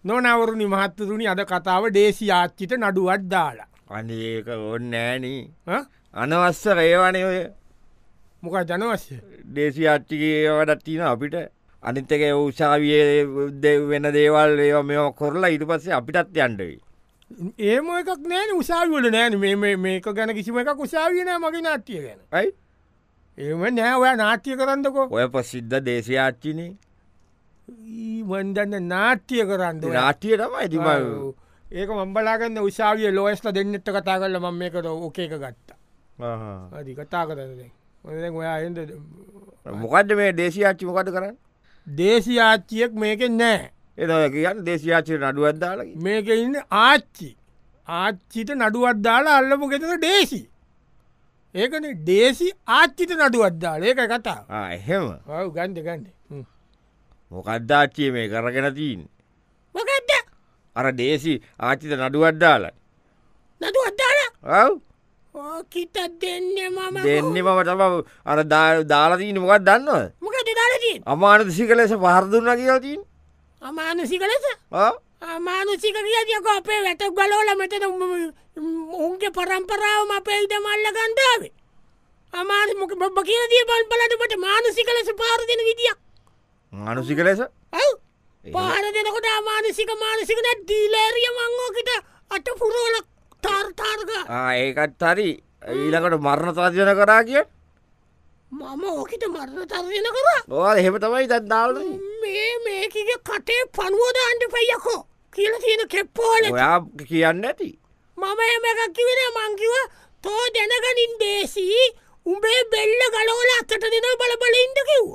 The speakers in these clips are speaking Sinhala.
නොනවරුණි මහත්තතුනි අද කතාව ඩේසි ආච්චිට නඩුවත් දාලා. අනඒක ඔන්න ෑනී ඈ? අනවස්ස ඒවනය ඔය මොකක් ජනවශ්‍ය දේශී ආච්චිගේ වඩත් තින අපිට අනිත්තක උසාවිය වෙන දේවල් ඒ මෙ කොරලා ඉට පස්සේ අපිටත් යන්ඩවී. ඒම එකක් නෑන උසාවිවල නෑන මේක ගැන කිසිම එකක් උසාවිය නෑ මගේ නාට්ටිය ගැන. ඇයි ඒම නෑ ඔය නාට්‍යය කරන්නකෝ ඔය ප්‍රසිද්ධ දේශී ආච්චිනේ වන්දන්න නාට්‍යය කරන්න නාටිය තමයි තිම ඒක මම්බලාගන්න උසාවිය ලෝස්ට දෙන්නට කතා කරල මම මේකට ඕකේක ගත්තා අදි කතා කරද ඔයා එද මොකක්ද මේ දේශී ආච්චි මොකද කරන්න දේශී ආච්චියෙක් මේකෙන් නෑ එ කියන්න දේශී ආච්චි නඩුවත්දාලකි මේක ඉන්න ආච්චිට නඩුවත් දාලා අල්ලපු ගෙතන දේශි ඒකන දේශි ආච්චිට නඩුවත්දාල ඒක කතා එහෙම ඔව් ගන්ඩ ගන්ඩ මොකක්දාච්චිය මේ කරගෙන තිීන් මොකක්ද අර දේශී ආච්චිත නඩුවත්දාල නඩුවත්දාලා ඔව් කිත දෙන්න මම දෙන්න මම තම අර දාලාතිීන මොකක් දන්නව මොකද දාලතින් අමාන සික ලෙස පහරදුන්න කියලතින් අමානසික ලෙස මානුසික කියතියක අපේ වැටක් ගලෝල මෙතන උන්ගේ පරම්පරාවම අපේ ඉද මල්ල ගන්ඩාවේ අමාන මොක බොබ කියතිය පන් පලටමට මානසික ලෙස පාරදින විදිියක් මානුසික ලෙස පාර දෙනකොට මානසික මානසිකන දීලේරිය මංගෝකට අට පුරෝල තාර්තාර්ග ඒකත් හරි ඊළකට මරණ තාජන කරා කිය මම ඕකට මරණ තර්යන කර ඕ එහෙම තමයි තත් දාල මේකගේ කටේ පනුවද අන්ඩ පයියකෝ කියල තියෙන කෙප්පෝල ඔයා කියන්න ඇති මම එම එකක් කිවෙන මංකිව තෝ දැනගනින් දේශී උඹේ බෙල්ල ගලෝල අත්තට දෙන බලබල ඉන්ද කිව්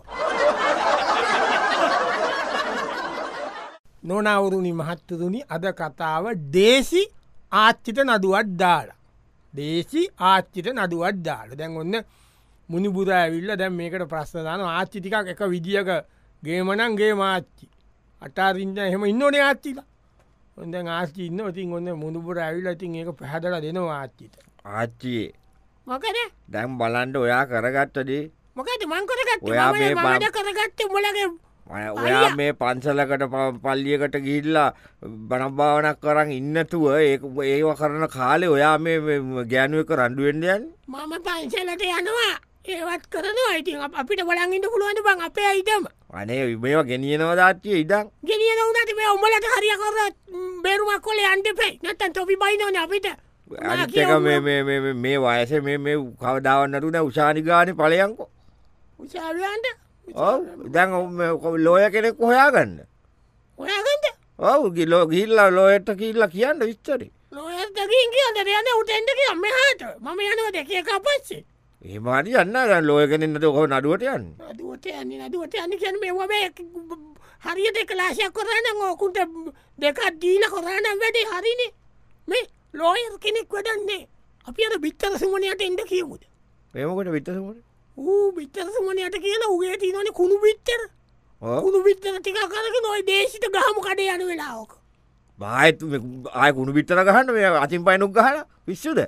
නොනවුරුණි මහත්තතුනි අද කතාව දේශි ආච්චිට නදුවත් දාලා දේශි ආච්චිට නදුවත් දාල දැන් ඔන්න මුනිබුර ඇවිල්ල දැන් මේකට ප්‍රශ්නදාන ආච්චිටිකක් එක විදිියක ගේමනන්ගේ මාච්චි අටාරින්ද එහෙම ඉන්නනේ ආච්චිලා ඔොද ආච්චි ඉන්න ඉතින් ඔන්න මුණුපුර ඇවිල්ල ඉතින් ඒක පැහදල දෙනවා ආච්චිත ආච්චියේ මොකද දැම් බලන්ඩ ඔයා කරගත්තදේ මොකද මංකරගත් ඔයා මේ කරගත්ත මොලගේ ඔයා මේ පන්සලකට පල්ලියකට ගිල්ලා බනභාවනක් කරන්න ඉන්නතුව ඒව කරන කාලේ ඔයා මේ ගෑනුවක රණ්ඩුවෙන්ඩයන් මම පංසලට යනවා ඒවත් කරනවා ඉතින් අපිට බලගින්ට පුළුවන්ට බං අපේ අයිතම අනේ මේවා ගෙනියනවා දාච්චිය ඉදන් ගෙනියන වනට මේ උඹලට හරිය කර බේරුමක් කොල අන්ටපේ නැතන් තොපි බයිනවන අපිට අනික මේ වයස මේ කවදාවන්නටුන උසානිගාන පලයංකෝ උසාවියන්ට ඔව දැන් ලෝය කෙනෙක් හොයාගන්න ඔයාගට ඔවු ගිලෝ ගිල්ලා ලෝයට කිල්ලා කියන්න විස්තරි ලෝයතකින් කියන්න යන උටෙන්ට කියම හට මම යනුව දෙක එක පස්සේ ඒමාරි යන්න ලෝයගෙනන්නට ඔහ නඩුවට යන්න අදුවට යන්න නදුවට යන්න කියන මේ හරියට කලාශයක් කරන්න ඕකුට දෙකක් දීල කොරනම් වැඩේ හරිනේ මේ ලෝය කෙනෙක් වදන්නේ අපි අර බිත්තර සුමනයට එන්ඩ කියමුද ඒමකට විත්තසමට බිත්තර සුමනයට කියලා උගේ තිනන කුණු බිත්තර කුණු බිත්තර ටික කරක නොයි දේශිත ගහම කඩේ යන වෙලාෝක බායත් ආය කුණු බිත්තර ගහන්න මේ අතින් පයිනුක් ගහන විශ්ෂුද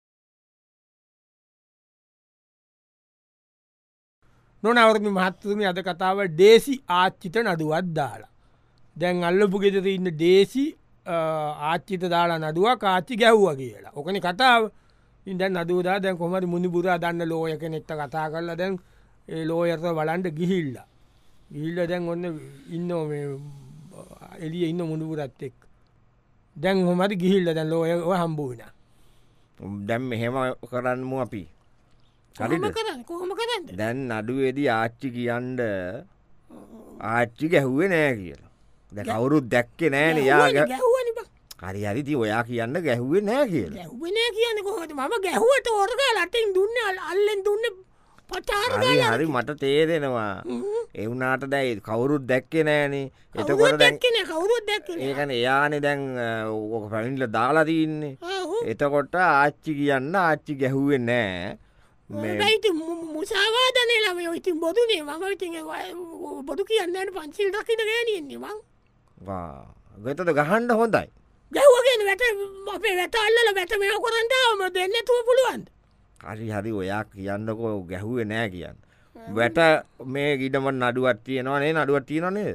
නොනවරමි මහත්තතුනි අද කතාව දේශි ආච්චිත නදුවත් දාලා දැන් අල්ලපු ගෙතර ඉන්න දේශි ආච්චිත දාලා නදුව කාච්චි ගැව්ව කියලා ඕකන කතාව ඉද නදූදා දැන් කොමරි මුනිපුරා දන්න ලෝයක නෙත්ත කතා කරලා දැන් ඒ ලෝයර්ත වලන්ට ගිහිල්ල ගිල්ල දැන් ඔන්න ඉන්න එලිය ඉන්න මුණපුරත් එක් දැන් හොමරි ගිහිල්ල දැන් ලෝය හම්බූන දැම් මෙහෙම කරන්නමු අපි කොහොම කරන්න දැන් නඩුවේදී ආච්චි කියන්ඩ ආච්චි ගැහුවේ නෑ කියලා දැ කවුරුත් දැක්ක නෑන යාග හරි හරිති ඔයා කියන්න ගැහුවේ නෑ කියලා ගැහුවනෑ කියන කොහට ම ගැහුවට ඕර්ග ලටින් දුන්න අල්ලෙන් දුන්න පචාර හරි මට තේරෙනවා එවුනාට දැයි කවුරුත් දැක්කේ නෑනේ එතකොට දැක්කන කවුරුත් දැක් ඒකන එයානෙ දැන් ඕක පැමිල්ල දාලා තින්නේ එතකොට ආච්චි කියන්න ආච්චි ගැහුවේ නෑ යිති මුසාවාදනය ලම ඉතින් බොදුනේ මම ඉති බොදු කියන්නට පංසිල් දකිට ගෑනියෙන්නේ මං ගතද ගහන්ඩ හොඳයි ගැව්වගෙන වැට අපේ වැටල්ල වැට මෙය කොරන්ටාවම දෙන්න තුව පුළුවන්ද හරි හරි ඔයා කියන්නකෝ ගැහුවේ නෑ කියන්න වැට මේ ගිඩම නඩුවත් තියනවානේ නඩුවත් තියනනේ නඩුවත්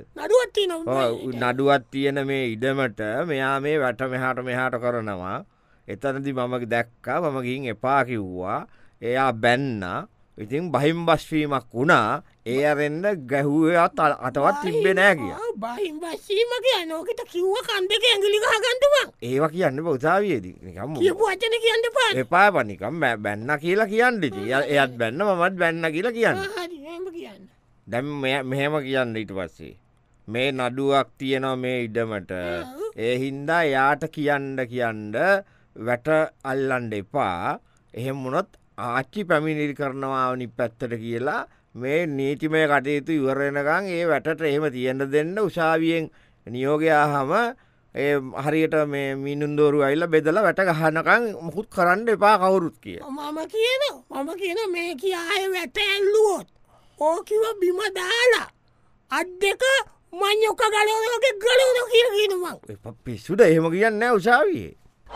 නඩුවත්ති නඩුවත් තියෙන මේ ඉඩමට මෙයා මේ වැට මෙහාට කරනවා එතනදි මම දැක්කා මම ගිහින් එපා කිව්වා එයා බැන්න ඉතින් බහිම් බස්වීමක් වුණා ඒ අරෙන්ද ගැහුවත් අතවත් තිබ්බේ නෑ කිය බහිම් බස්වීම කිය නෝකට කිව්ව කන්දක ඇඟලි ගහගන්නවා ඒවා කියන්න උසාවියේදී නිකම් කියපු වචන කියන්න එපා පනිකම් බැන්න කියලා කියන්න එයත් බැන්න මමත් බැන්න කියලා කියන්න දැම් මෙහෙම කියන්න ඊට පස්සේ මේ නඩුවක් තියෙනවා මේ ඉඩමට ඒ හින්දා යාට කියන්න වැට අල්ලන්ඩ එපා එහෙම මොනොත් ආච්චි පැමිණිලි කරනවානි පැත්තට කියලා මේ නීතිමය කටයුතු ඉවරෙනකං ඒ වැටට එහෙම තියෙන්ට දෙන්න උසාවියෙන් නියෝගයාහම ඒ හරියට මේ මිනුන්දෝරු අයිල්ල බෙදල වැට ගහනකං මුකුත් කරන්න එපා කවුරුත් කිය මම කියන මේ කියාය වැට ඇල්ලුවොත් ඕකිව බිම දාලා අත් දෙක මංයොක ගලෝක ගලෝන කියනවා පිස්සුට එහෙම කියන්න උසාවියේ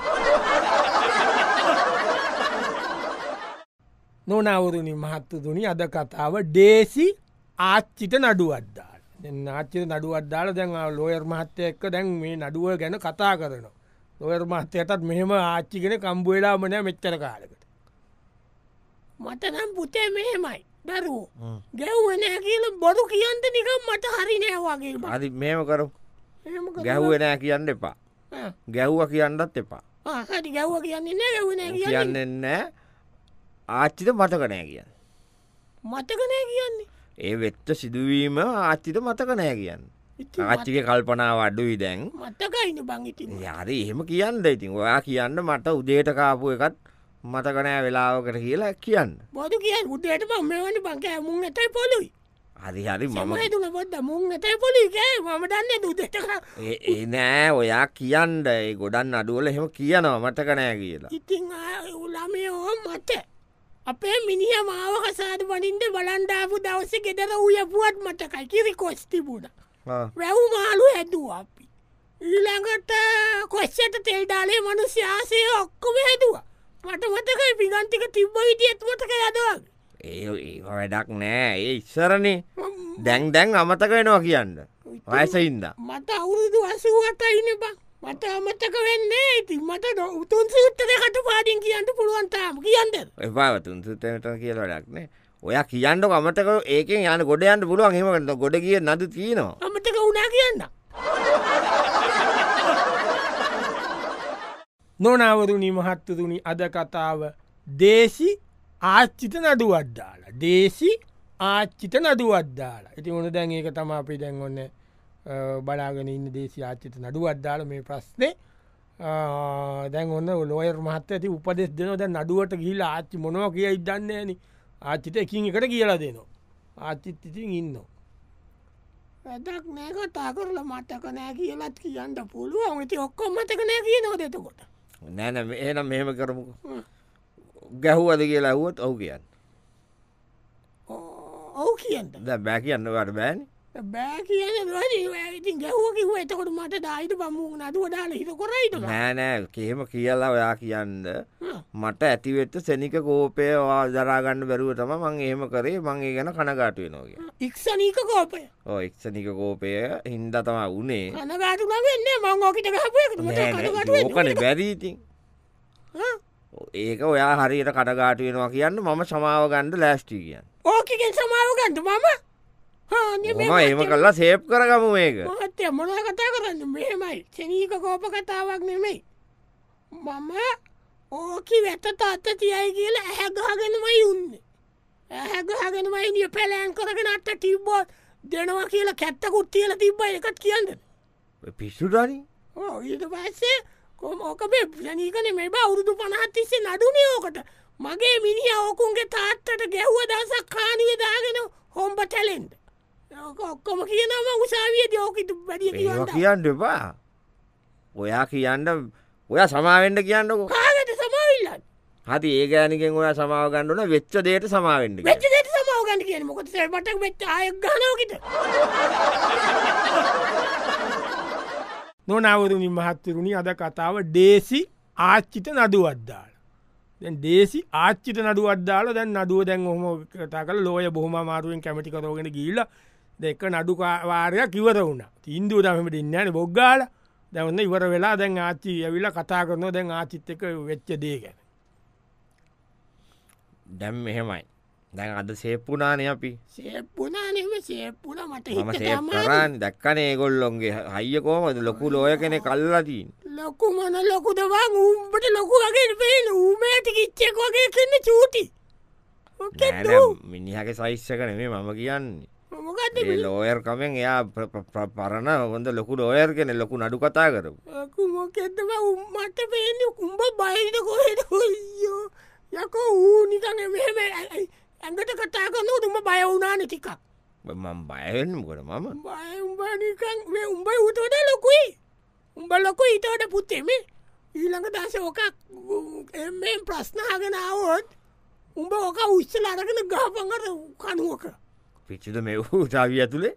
නොනවරුණි මහත්තතුනි අද කතාව ඩේසි ආච්චිට නඩුවත්දාල ආච්චිත නඩුවත්දාල දැන් ලෝයර් මහත්තය එක්ක දැන් මේ නඩුව ගැන කතා කරනවා ලෝයර් මහත්තයටත් මෙහෙම ආච්චිගෙන කම්බුවෙලා මනෑ මෙච්චර කාලකට මට නම් පුතේ මෙහෙමයි දරුවෝ ගැව්වනෑ කියල බොරු කියන්ත නිකම් මට හරි නෑවාගේ අදි මෙම කරු ගැව්වෙනෑ කියන්න එපා ගැව්ව කියන්නත් එපා හරි ගැව්ව කියන්නේ ගැවන කියන්නන්න ආච්චිත මතකනෑ කියන්න මතකනෑ කියන්නේ ඒ වෙච්ච සිදුවීම ආච්චිත මතකනෑ කියන්න ආච්චික කල්පනාව අඩුයි දැන් මතකයින බංගිති යාරි එහෙම කියන්න ඉතින් ඔයා කියන්න මට උදේට කාපු එකත් මතකනෑ වෙලාවකට කියලා කියන්න බොදු කිය උදේට මෙවනි බංක මුන් ඇතයි පොලුයි හරි හරි මම තුළ බොද මුන් ඇතයි පොලි ම දන්න දුදට ඒ නෑ ඔයා කියන්න ඒ ගොඩන් අඩුවල එහෙම කියනවා මතකනෑ කියලා ඉතිං උලාමයෝ මත අපේ මිනිහ මාව කසාද වනින්ද බලන්ඩාපු දවස ගෙදර වූය පුවත් මතකයි කිරි කොස්තිබුණ වැැව් මාලු හැදුව අපි ඊළඟට කොස්සට තෙල්ඩාලේ මනුස්්‍යාසය ඔක්කොම හැදුව මට මතකයි පිගන්තික තිබ්බ විදිියත් මතක යදවගේ ඒ වැඩක් නෑ ඒ ඉස්සරනේ දැන් අමතක වෙනවා කියන්න වයසහින්ද මට අවුරුදු අසුවටයින බං මට අමතක වෙන්නේ ඉති මට උතුන් සුත්තර කට පාඩින් කියන්න පුළුවන්තාම කියන්න එපාවතුන් සුත්තට කියල වැඩක්නේ ඔය කියන්න අමතක ඒකෙන් යන ගොඩයන්ට පුළුවන් හෙමට ගොඩ කිය නද තියනවා අමතක වුණා කියන්න නොනවරුණි මහත්තතුනි අද කතාව දේශි ආච්චිත නඩුවත්දාලා දේශි ආච්චිත නඩුවත්දාලා ඉති ඕන දැන් ඒක තම අපි දැන් ඔන්න බලාගෙන ඉන්න දේශි ආච්චිත නඩුවත්දාල මේ ප්‍රශ්නේ දැන් ඔන්න ලෝයර් මහත්ත ඇති උපදෙස් දෙනවා දැන් නඩුවට ගිහිල ආච්චි මොනව කිය ඉදන්නේන ආච්චිත එකින් එකට කියලා දෙනවා ආච්චිත් ඉතින් ඉන්න ඇදක් නෑ කතා කරල මතක නෑ කියලත් කියන්න පුළුවන් ඉති ඔක්කොම මතක නෑ කියනවා දෙතකොට නෑන එනම් මෙහෙම කරමු ගැහුවද කියලා ඇහුවොත් ඔහු කියන්න ඔවු කියන්න බෑ කියන්න වට බෑන බෑ කියන ඉතින් ගැහුව කිව එතකොට මට දායිට බම්මු නදුව දාල හිත කොරයිට නෑනෑ කෙහෙම කියලා ඔයා කියන්න මට ඇතිවෙත්ත සැනික කෝපය දරාගන්න බැරුව තම මං එහෙම කරේ මං ඒ ගැන කනගාටුව නොගේ ඉක්ෂණීක කෝපය එක්ෂණික කෝපය හින්ද තම වනේ කනගාටු වෙන්න මං ඕකිට ඕකන බැරීතින් ඒක ඔයා හරියට කටගාට වෙනවා කියන්න මම සමාව ගණ්ඩ ලෑස්ටි කියන්න ඕකෙන් සමාව ගන්නඩ මම ඒම කල්ලා සේප් කරගමු මේක මත්තය මොන කතා කරන්න මෙහෙමයි සනීක කෝප කතාවක් නෙමෙයි මම ඕකි වැත තාත්ත තියයි කියලා ඇහැගහගෙනමයි උන්න ඇහැගහගෙනමයි නිය පැලෑන් කරගෙන අත්ත තිබ්බෝත් දෙනවා කියලා කැත්තකුත් තියල තිබ්බ එකත් කියන්න පිස්සුටනි ඊට පස්සේ ඕකබේ ජනීකන මෙබ අවුරුදු 50තිස්සේ නඩුනේ ඕකට මගේ මිනි ඕකුන්ගේ තාත්තට ගැහ්ව දසක් කානුව දාගෙන හොම්බ ටැලෙන්ඩ ඔක්කොම කියනම උසාවිය දෝකිතු වැඩිය කියන්න එපා ඔයා කියන්න ඔයා සමාවෙන්ඩ කියන්නක කාගට සමාවිල්ලන්න හති ඒ ගෑනිකෙන් ඔයා සමාව ගණ්ඩුන වෙච්ච දේට සමාවෙන්ඩ වෙච්චදේට සමාවගන්න කියන මොකද සැමට වෙච්ච අය ගනෝකිට නොනවරුණි මහත්තරුණි අද කතාව ඩේසි ආච්චිත නඩුවත්දාල දැන් දේසි ආච්චිත නඩුවත්දාල දැන් නඩුව දැන් හොම කතා කල ලෝය බොහම මාරුවෙන් කැමටි කරෝගෙන ගිල්ල දෙක නඩුවාරයක් කිවර වුණ ඉන්දුව දමට ඉන්නන බොග්ගාල දැවන්න ඉවර වෙලා දැන් ආචි ඇවිල කතා කරනවා දැන් ආචිත් එක වෙච්ච දේ ගැන දැම් මෙහෙමයි දැන් අද සේප්පුනානය අපි සේප්පුනානම සේප්පුන මට මම සේප් කරන්න දැක්කන ඒගොල්ලොන්ගේ හයිකෝමද ලොකු ලෝය කෙනෙ කල්ලදීන් ලොකු මන ලොකුදවා උම්ට ලොකු වගේ පේන උමෑති කිච්චෙක් වගේ කන්න චූටි මිනිහගේ සයිස්සක නෙමේ මම කියන්නේ ලෝයර් කමෙන් එයා පරණ හොඳ ලොකු ලෝයර් කෙන ලොකු නඩු කතා කර මොකෙදම උම්මට පේන කුම්ඹ බයිද කොහෙද හොයෝ යක ඌ නිකන් ඇඟට කතා කරන උතුම බය වුණාන ටිකක් මම බයවෙන්නකොට මම බයඋම්බනිකන් උඹ උතෝට ලොකුයි උඹ ලොකු ඉතවට පුත්තෙම ඊළඟ දස ඕකක් එම ප්‍රශ්නාගෙනාවොත් උඹ ඕක උච්චල අරගෙන ගහපඟට කනුවක පිච්චිද මේ වූ සාවිය ඇතුළේ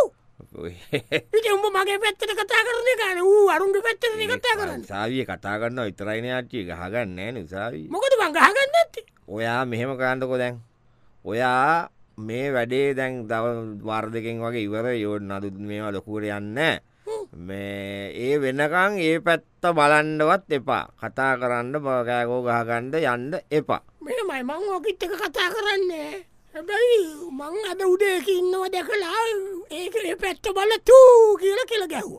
උඹ මගේ පැත්තට කතා කරන ගන වූ අරුන්ගේ පැත්තන කතා කරන්න සාවිය කතා කරන්න ඉතරයින ආච්චි ගහගන්න නෑ නිසාවී මොකද බං ගහගන්න ඇති ඔයා මෙහෙම කාණ්ඩකො දැන් ඔයා මේ වැඩේ දැන් දව වාර දෙකෙන් වගේ ඉවර යෝඩ නදු මේවා ලොකුවට යන්න මේ ඒ වෙනකං ඒ පැත්ත බලන්ඩවත් එපා කතා කරන්න බකෑකෝ ගහගණ්ඩ යන්න එපා මෙමයි මං ඕකිත් එක කතා කරන්නේ හැබැයි මං අද උදේකින්නවා දැකලා ඒක පැත්ත බල tuu කියල කියල ගැහ්ව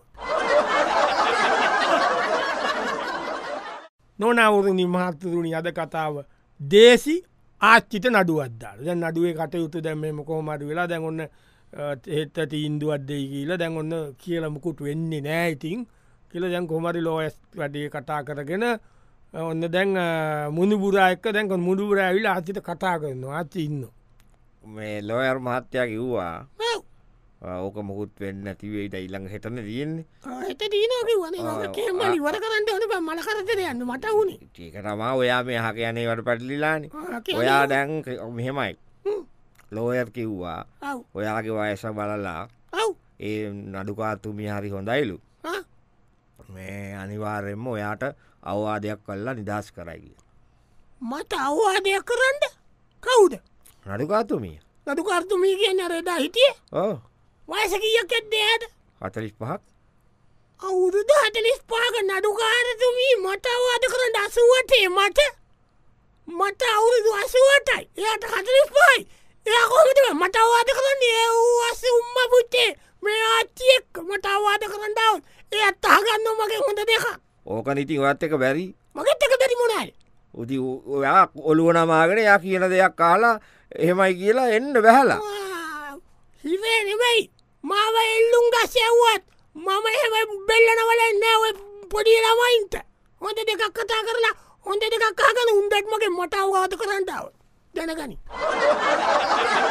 නොනවුරුණි මහත්තරුණි අද කතාව දේසි ආච්චිත නඩුවත්දාල දැන් නඩුවේ කටයුතු දැම්ම කොහමට වෙලා දැන් ඔන්න එත්තට ඉන්දුවත්දේ කියල දැන් ඔන්න කියලමකුට වෙන්නේ නෑ ඉතින් කියල දැන් කොමරි ලෝයස් වැඩේ කතා කරගෙන ඔන්න දැන් මුණුබුරායක දැන්ක මුඩුබර ඇවිල ආචිත කතා කරන්න ආචි ඉන්න මේ ලෝයර් මහත්තයා කිව්වා ඕක මුකුත් වෙන්න තිවේට ඉල්ළඟ හෙටන තියෙන්නේ එත දීනකිවන කෙමලි වර කරන්න ඕන මල කරතර යන්න මට වුණේ ඒකටමා ඔයා මේ හක යනේ වට පැටලිලාන ඔයා දැන් මෙහෙමයි ලෝයර් කිව්වා ඔයාගේ වයස බලලා ඒ නඩුකාතුමි හරි හොඳයිලු මේ අනිවාර්යෙන්ම ඔයාට අවවාදයක් කල්ලා නිදහස් කරයි මට අවවාදයක් කරන්න කවුද නඩුකාතුමිය නඩුකාර්තුමී කියන්න රෙදා හිටිය වයස කියයක් ඇත්දෑද 45ක් අවුරුදු 45ක නඩුකාරතුමී මට අවවාද කරන්න 80ට මට අවුරුදු 80ටයි එයාට 45යි එයා කොහොමද මට අවවාද කරන්න ඒ වස් උම්ම පුත්තේ මේ ආච්චියෙක් මට අවවාද කරන්න આવුත් එයත් අහගන්න මගේ හොඳ දෙක ඕක නිතින් ඔයත් එක බැරි මගෙත් එක බැරි මොනාද උති ඔයා ඔළුව නමාගෙන යා කියන දෙයක් කාලා එහෙමයි කියලා එන්න බැහලා හිවේ නෙමෙයි මාව එල්ලුම් ගස්සැව්වත් මම එහෙම බෙල්ලනවල නෑ පොඩි ළමයින්ට හොඳ දෙකක් කතා කරලා හොඳ දෙකක් අහගෙන උන්දත් මගේ මට අවවාද කරන්න આવුත් දැනගනි